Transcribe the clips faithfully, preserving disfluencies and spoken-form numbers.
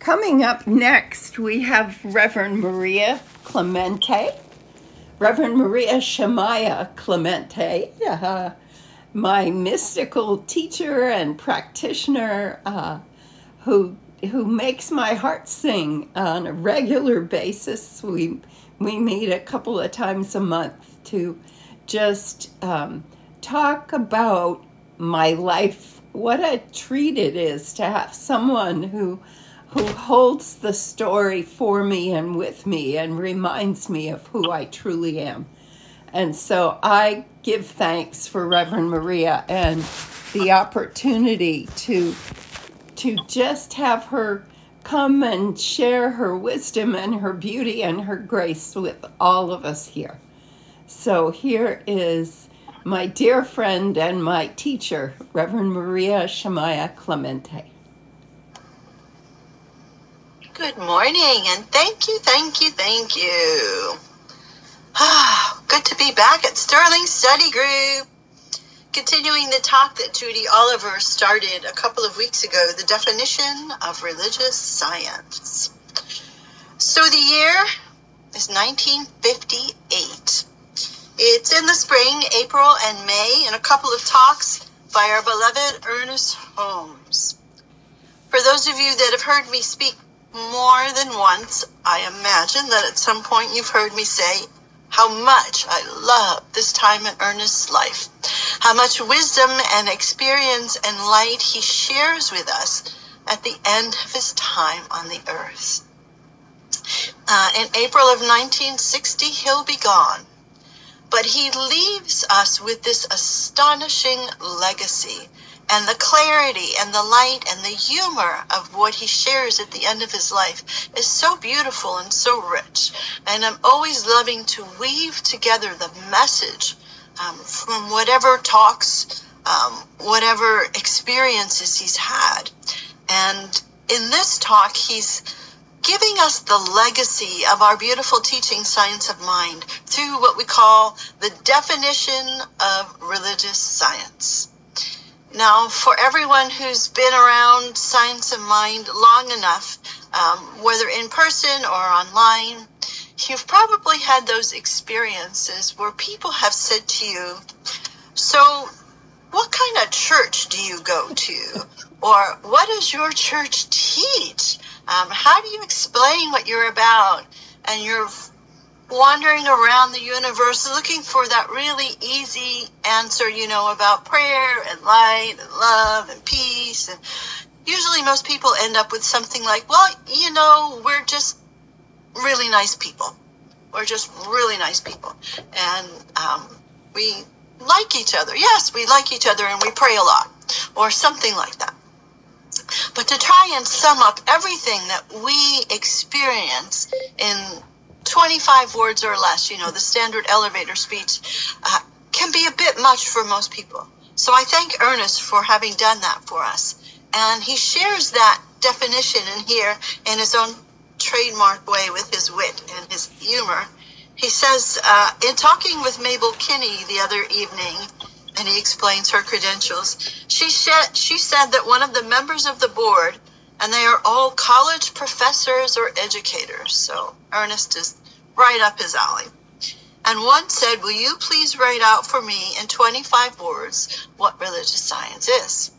Coming up next, we have Reverend Maria Clemente, Reverend Maria Shemaiah Clemente, uh, my mystical teacher and practitioner uh, who who makes my heart sing on a regular basis. We we meet a couple of times a month to just um, talk about my life. What a treat it is to have someone who who holds the story for me and with me and reminds me of who I truly am. And so I give thanks for Reverend Maria and the opportunity to to just have her come and share her wisdom and her beauty and her grace with all of us here. So here is my dear friend and my teacher, Reverend Maria Shemaiah Clemente. Good morning, and thank you, thank you, thank you. Ah, good to be back at Sterling Study Group. Continuing the talk that Judy Oliver started a couple of weeks ago, the definition of religious science. So the year is nineteen fifty-eight. It's in the spring, April and May, and a couple of talks by our beloved Ernest Holmes. For those of you that have heard me speak more than once, I imagine that at some point you've heard me say how much I love this time in Ernest's life, how much wisdom and experience and light he shares with us at the end of his time on the earth. Uh, in April of nineteen sixty, he'll be gone, but he leaves us with this astonishing legacy, and the clarity and the light and the humor of what he shares at the end of his life is so beautiful and so rich. And I'm always loving to weave together the message um, from whatever talks, um, whatever experiences he's had. And in this talk, he's giving us the legacy of our beautiful teaching, Science of Mind, through what we call the definition of religious science. Now, for everyone who's been around Science of Mind long enough, um, whether in person or online, you've probably had those experiences where people have said to you, so what kind of church do you go to? Or what does your church teach? Um, how do you explain what you're about? And you're wandering around the universe looking for that really easy answer, you know, about prayer and light and love and peace. And usually most people end up with something like, well, you know, we're just really nice people. We're just really nice people. And um, we like each other. Yes, we like each other and we pray a lot, or something like that. But to try and sum up everything that we experience in twenty-five words or less, you know, the standard elevator speech, uh, can be a bit much for most people. So I thank Ernest for having done that for us. And he shares that definition in here in his own trademark way with his wit and his humor. He says, uh, in talking with Mabel Kinney the other evening, and he explains her credentials, she said, she said that one of the members of the board, and they are all college professors or educators, so Ernest is right up his alley. And one said, will you please write out for me in twenty-five words what religious science is?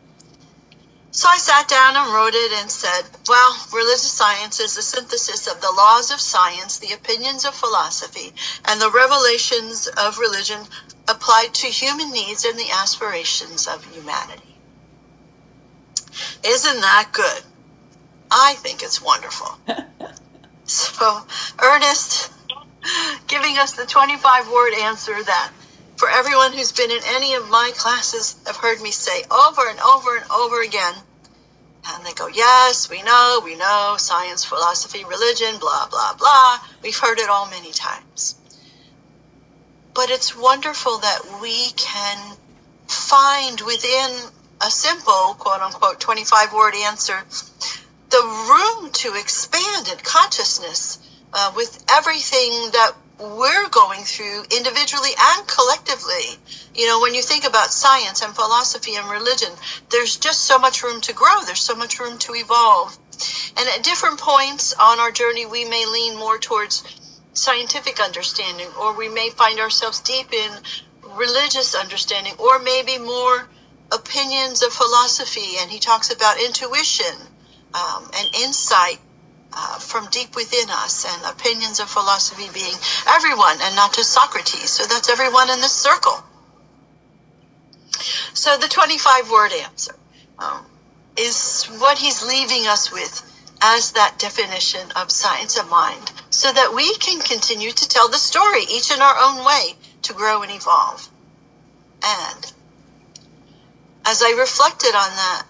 So I sat down and wrote it and said, well, religious science is the synthesis of the laws of science, the opinions of philosophy, and the revelations of religion applied to human needs and the aspirations of humanity. Isn't that good? I think it's wonderful. So, Ernest giving us the twenty-five word answer that for everyone who's been in any of my classes have heard me say over and over and over again. And they go, yes, we know, we know, science, philosophy, religion, blah, blah, blah. We've heard it all many times. But it's wonderful that we can find within a simple, quote-unquote, twenty-five word answer, the room to expand in consciousness uh, with everything that we're going through individually and collectively. You know, when you think about science and philosophy and religion, there's just so much room to grow. There's so much room to evolve. And at different points on our journey, we may lean more towards scientific understanding, or we may find ourselves deep in religious understanding, or maybe more opinions of philosophy. And he talks about intuition um, and insight uh, from deep within us, and opinions of philosophy being everyone and not just Socrates. So that's everyone in this circle. So the twenty-five word answer um, is what he's leaving us with as that definition of science of mind, so that we can continue to tell the story, each in our own way, to grow and evolve. And as I reflected on that,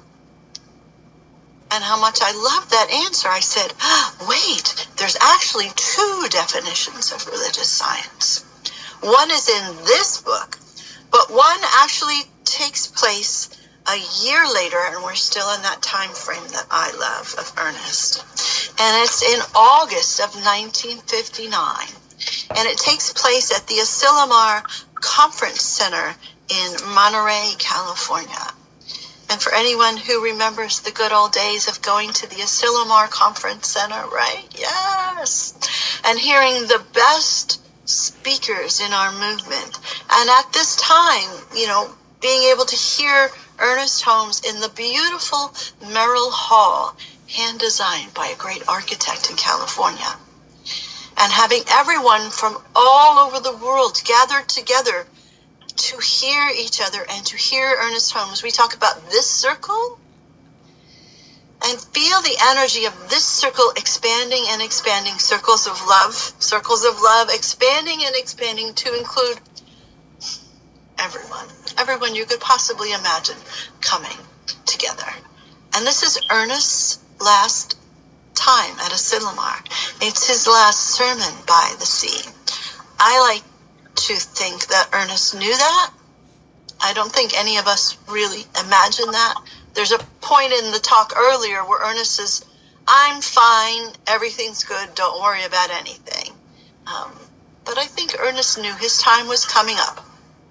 and how much I loved that answer, I said, wait, there's actually two definitions of religious science. One is in this book, but one actually takes place a year later, and we're still in that time frame that I love of Ernest. And it's in August of nineteen fifty-nine. And it takes place at the Asilomar Conference Center in Monterey, California. And for anyone who remembers the good old days of going to the Asilomar Conference Center, right? Yes. And hearing the best speakers in our movement. And at this time, you know, being able to hear Ernest Holmes in the beautiful Merrill Hall, hand-designed by a great architect in California. And having everyone from all over the world gathered together to hear each other and to hear Ernest Holmes. We talk about this circle and feel the energy of this circle expanding and expanding, circles of love, circles of love, expanding and expanding to include everyone, everyone you could possibly imagine coming together. And this is Ernest's last time at Asilomar. It's his last sermon by the sea. I like to think that Ernest knew that. I don't think any of us really imagine that. There's a point in the talk earlier where Ernest says, I'm fine, everything's good, don't worry about anything. Um, but I think Ernest knew his time was coming up.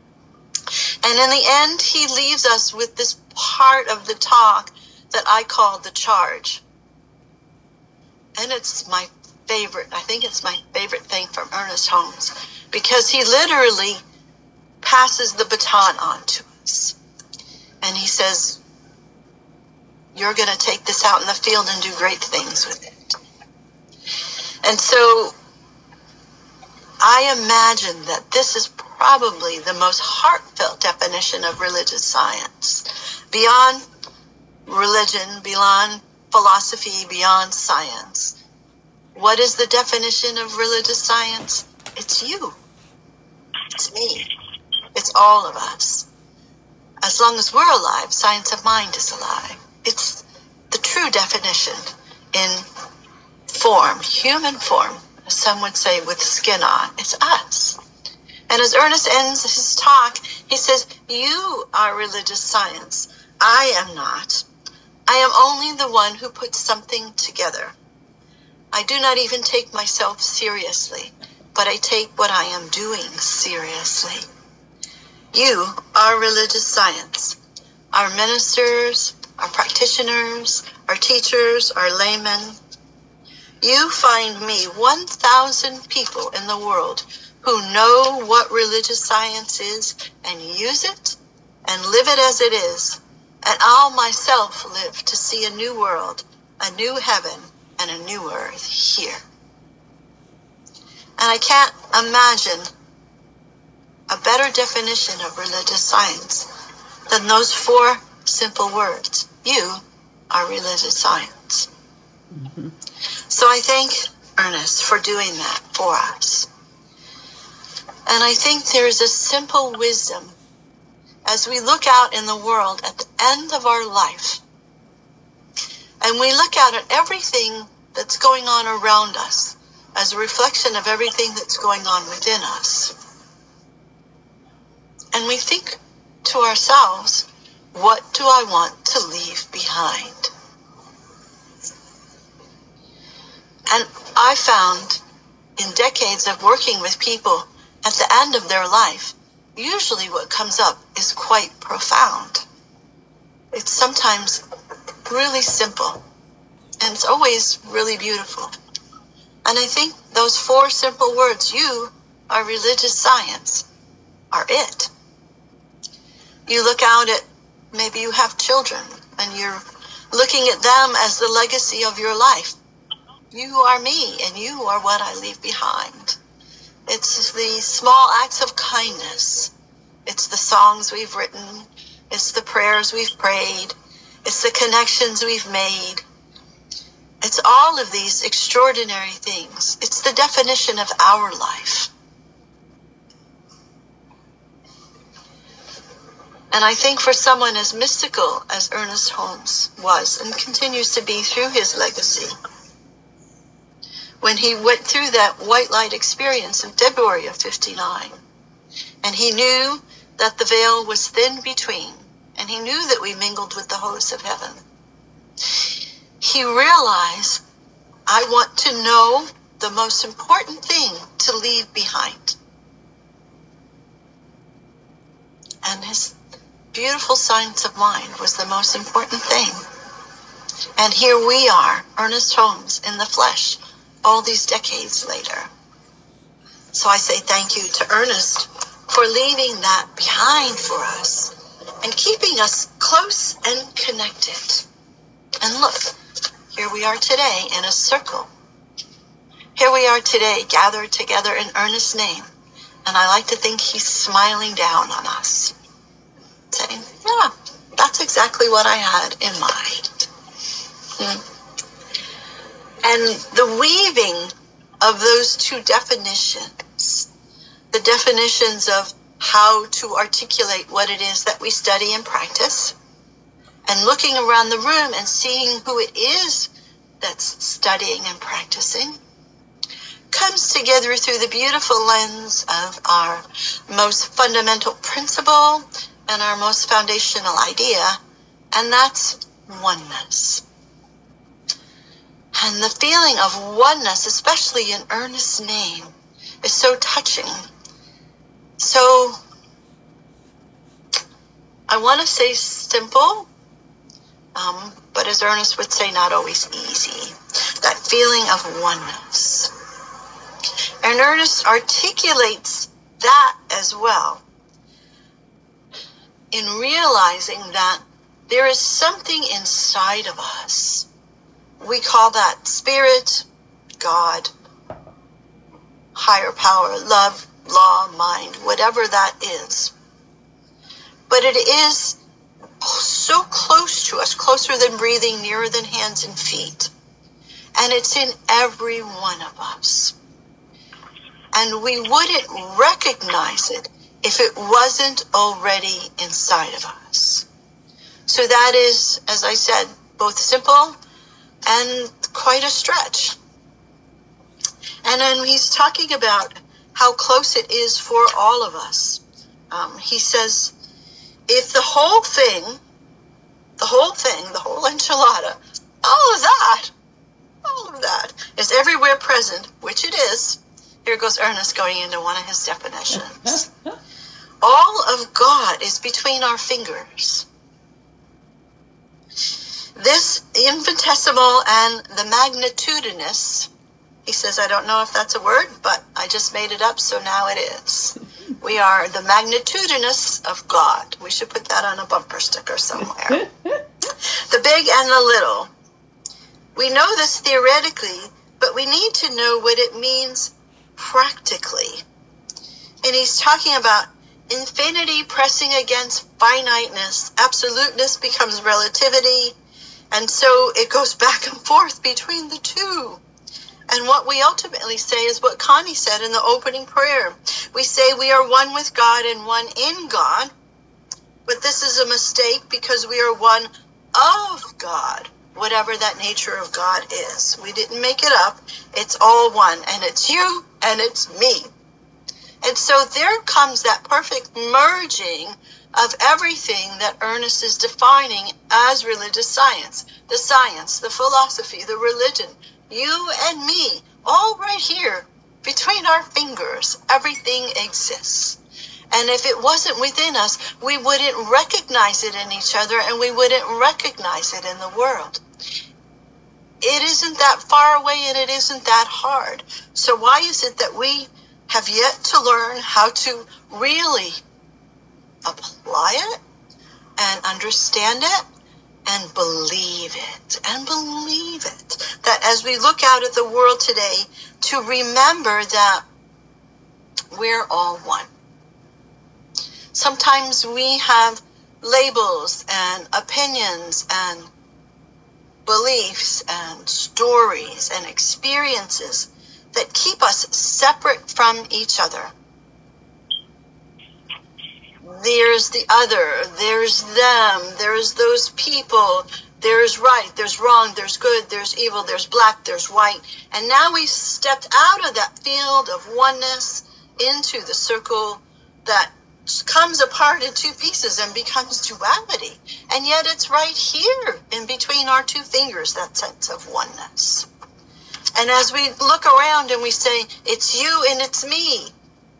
And in the end, he leaves us with this part of the talk that I call the charge. And it's my favorite. I think it's my favorite thing from Ernest Holmes, because he literally passes the baton on to us. And he says, you're going to take this out in the field and do great things with it. And so I imagine that this is probably the most heartfelt definition of religious science. Beyond religion, beyond philosophy, beyond science. What is the definition of religious science? It's you. It's me. It's all of us. As long as we're alive, science of mind is alive. It's the true definition in form, human form, as some would say, with skin on. It's us. And as Ernest ends his talk, he says, you are religious science. I am not. I am only the one who puts something together. I do not even take myself seriously, but I take what I am doing seriously. You are religious science. Our ministers, our practitioners, our teachers, our laymen. You find me one thousand people in the world who know what religious science is and use it and live it as it is. And I'll myself live to see a new world, a new heaven, and a new earth here. And I can't imagine a better definition of religious science than those four simple words. You are religious science. Mm-hmm. So I thank Ernest for doing that for us. And I think there's a simple wisdom as we look out in the world at the end of our life, and we look out at everything that's going on around us as a reflection of everything that's going on within us. And we think to ourselves, what do I want to leave behind? And I found in decades of working with people at the end of their life, usually what comes up is quite profound. It's sometimes really simple. And it's always really beautiful. And I think those four simple words, you are religious science, are it. You look out at, maybe you have children, and you're looking at them as the legacy of your life. You are me, and you are what I leave behind. It's the small acts of kindness. It's the songs we've written. It's the prayers we've prayed. It's the connections we've made. It's all of these extraordinary things. It's the definition of our life. And I think for someone as mystical as Ernest Holmes was and continues to be through his legacy, when he went through that white light experience in February of fifty-nine, and he knew that the veil was thin between, and he knew that we mingled with the hosts of heaven, he realized, I want to know the most important thing to leave behind. And his beautiful science of mind was the most important thing. And here we are, Ernest Holmes in the flesh, all these decades later. So I say thank you to Ernest for leaving that behind for us and keeping us close and connected. And look, here we are today in a circle. Here we are today gathered together in Ernest's name. And I like to think he's smiling down on us, saying, yeah, that's exactly what I had in mind. Hmm. And the weaving of those two definitions, the definitions of how to articulate what it is that we study and practice, and looking around the room and seeing who it is that's studying and practicing, comes together through the beautiful lens of our most fundamental principle and our most foundational idea, and that's oneness. And the feeling of oneness, especially in Ernest's name, is so touching. So, I want to say simple, um, but as Ernest would say, not always easy. That feeling of oneness. And Ernest articulates that as well in realizing that there is something inside of us. We call that spirit, God, higher power, love, law, mind, whatever that is. But it is so close to us, closer than breathing, nearer than hands and feet. And it's in every one of us. And we wouldn't recognize it if it wasn't already inside of us. So that is, as I said, both simple and quite a stretch. And then he's talking about how close it is for all of us. Um, he says, if the whole thing, the whole thing, the whole enchilada, all of that, all of that is everywhere present, which it is. Here goes Ernest going into one of his definitions. All of God is between our fingers. This infinitesimal and the magnitudinous, he says, I don't know if that's a word, but I just made it up, so now it is. We are the magnitudinous of God. We should put that on a bumper sticker somewhere. The big and the little. We know this theoretically, but we need to know what it means practically. And he's talking about infinity pressing against finiteness. Absoluteness becomes relativity. And so it goes back and forth between the two. And what we ultimately say is what Connie said in the opening prayer. We say we are one with God and one in God. But this is a mistake because we are one of God, whatever that nature of God is. We didn't make it up. It's all one. And it's you and it's me. And so there comes that perfect merging of everything that Ernest is defining as religious science. The science, the philosophy, the religion, you and me, all right here between our fingers, everything exists. And if it wasn't within us, we wouldn't recognize it in each other and we wouldn't recognize it in the world. it isn't that far away and it isn't that hard. So why is it that we have yet to learn how to really apply it and understand it and believe it and believe it? That as we look out at the world today, to remember that we're all one. Sometimes we have labels and opinions and beliefs and stories and experiences that keep us separate from each other. There's the other, there's them, there's those people, there's right, there's wrong, there's good, there's evil, there's black, there's white. And now we've stepped out of that field of oneness into the circle that comes apart in two pieces and becomes duality. And yet it's right here in between our two fingers, that sense of oneness. And as we look around and we say, it's you and it's me,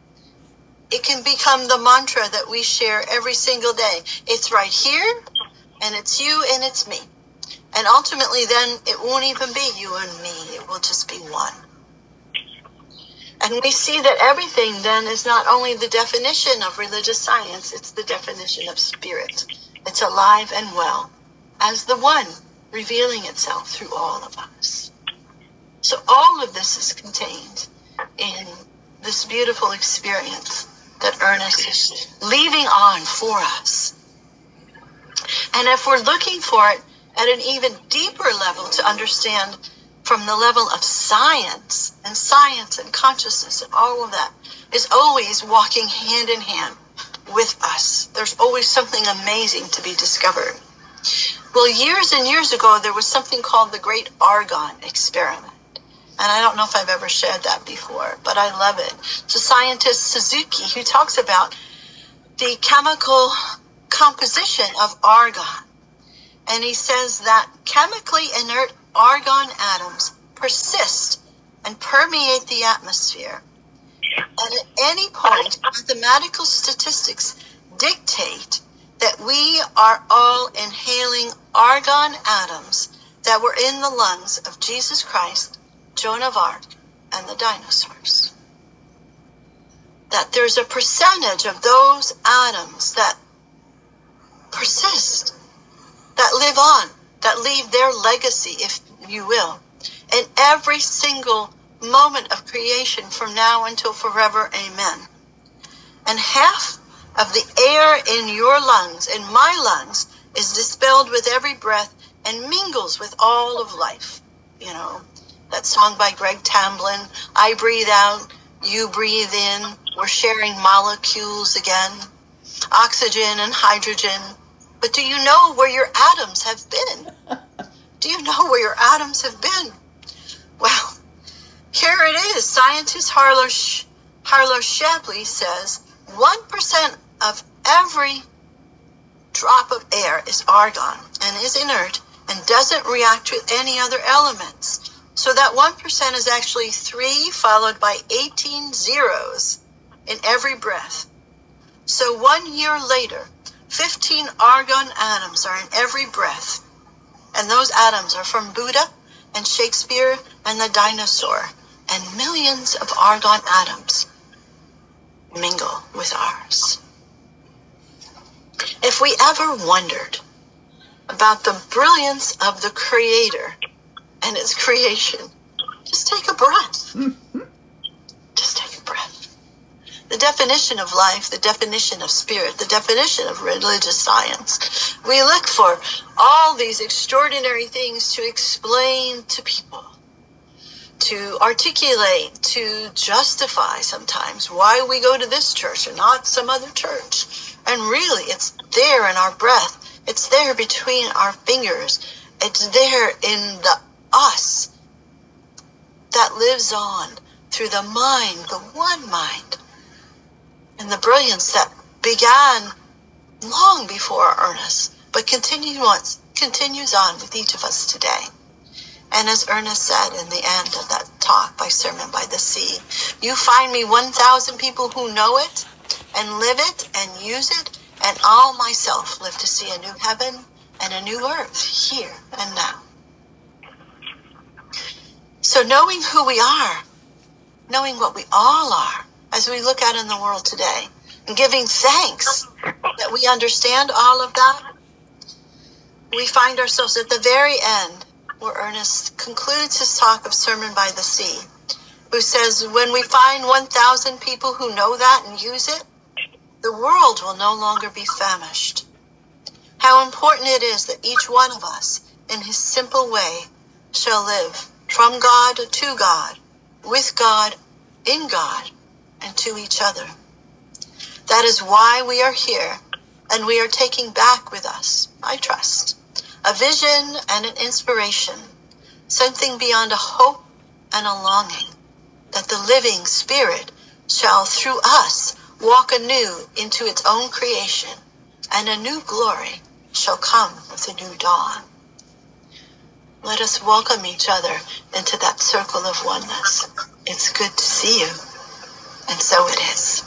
it can become the mantra that we share every single day. It's right here, and it's you and it's me. And ultimately then it won't even be you and me. It will just be one. And we see that everything then is not only the definition of religious science, it's the definition of spirit. It's alive and well as the one revealing itself through all of us. So all of this is contained in this beautiful experience that Ernest is leaving on for us. And if we're looking for it at an even deeper level to understand from the level of science, and science and consciousness and all of that is always walking hand in hand with us. There's always something amazing to be discovered. Well, years and years ago, there was something called the Great Argon Experiment. And I don't know if I've ever shared that before, but I love it. It's a scientist, Suzuki, who talks about the chemical composition of argon. And he says that chemically inert argon atoms persist and permeate the atmosphere. And at any point, mathematical statistics dictate that we are all inhaling argon atoms that were in the lungs of Jesus Christ, Joan of Arc, and the dinosaurs. That there's a percentage of those atoms that persist, that live on, that leave their legacy, if you will, in every single moment of creation from now until forever, amen. And half of the air in your lungs, in my lungs, is dispelled with every breath and mingles with all of life. You know, that song by Greg Tamblyn, I breathe out, you breathe in, we're sharing molecules again, oxygen and hydrogen. But do you know where your atoms have been? Do you know where your atoms have been? Well, here it is. Scientist Harlow, Sh- Harlow Shapley says one percent of every drop of air is argon and is inert and doesn't react with any other elements. So that one percent is actually three followed by eighteen zeros in every breath. So one year later, fifteen argon atoms are in every breath. And those atoms are from Buddha and Shakespeare and the dinosaur. And millions of argon atoms mingle with ours. If we ever wondered about the brilliance of the Creator and its creation, just take a breath. Just take a breath. The definition of life, the definition of spirit, the definition of religious science. We look for all these extraordinary things to explain to people, to articulate, to justify sometimes why we go to this church and not some other church. And really, it's there in our breath. It's there between our fingers. It's there in the us that lives on through the mind, the one mind, and the brilliance that began long before Ernest, but continue on, continues on with each of us today. And as Ernest said in the end of that talk by Sermon by the Sea, you find me one thousand people who know it and live it and use it, and I'll myself live to see a new heaven and a new earth here and now. So knowing who we are, knowing what we all are, as we look out in the world today, and giving thanks that we understand all of that, we find ourselves at the very end where Ernest concludes his talk of Sermon by the Sea, who says, when we find one thousand people who know that and use it, the world will no longer be famished. How important it is that each one of us, in his simple way, shall live from God to God, with God, in God, and to each other. That is why we are here, and we are taking back with us, I trust, a vision and an inspiration, something beyond a hope and a longing, that the living Spirit shall through us walk anew into its own creation, and a new glory shall come with a new dawn. Let us welcome each other into that circle of oneness. It's good to see you, and so it is.